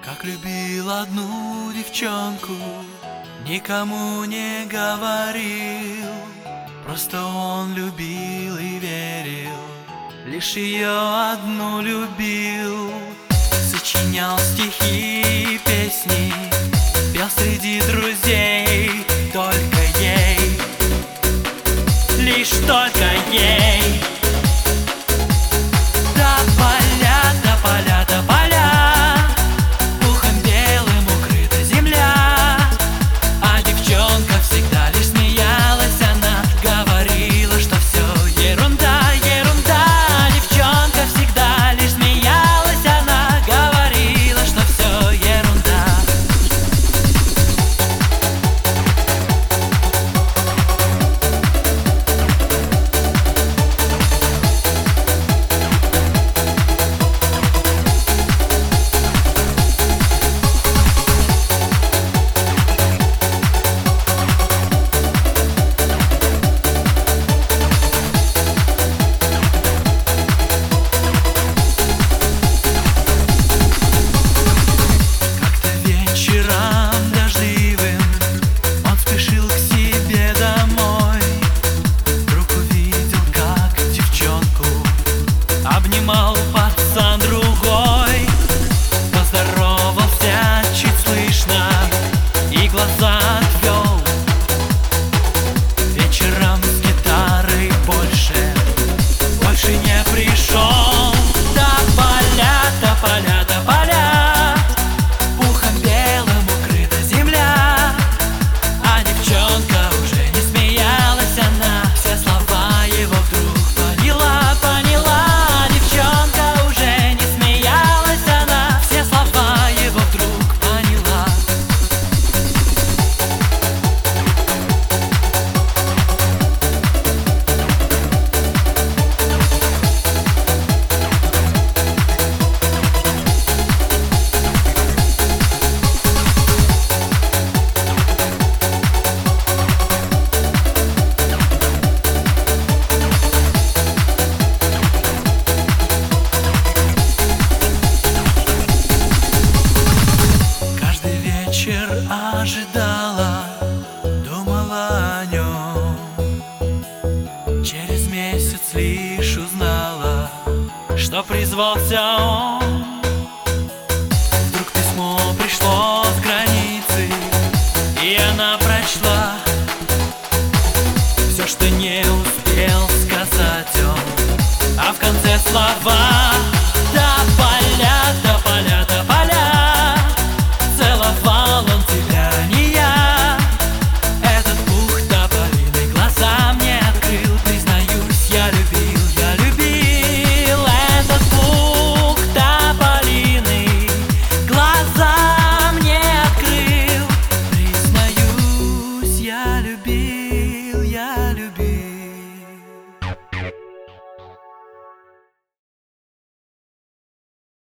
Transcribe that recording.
Как любил одну девчонку, никому не говорил. Просто он любил и верил, лишь ее одну любил. Сочинял стихи и песни, пел среди друзей. Только ей, лишь только ей. Пацан другой поздоровался чуть слышно и глаза отвел. Вечером с гитарой больше не пришел. Тополя, тополя, пухом белым укрыта земля. А девчонка уже не смеялась, она все слова его вдруг поняла. Ожидала, думала о нем. Через месяц лишь узнала, что призвался он. Вдруг письмо пришло с границы, и она прочла все, что не успел сказать он. А в конце слова: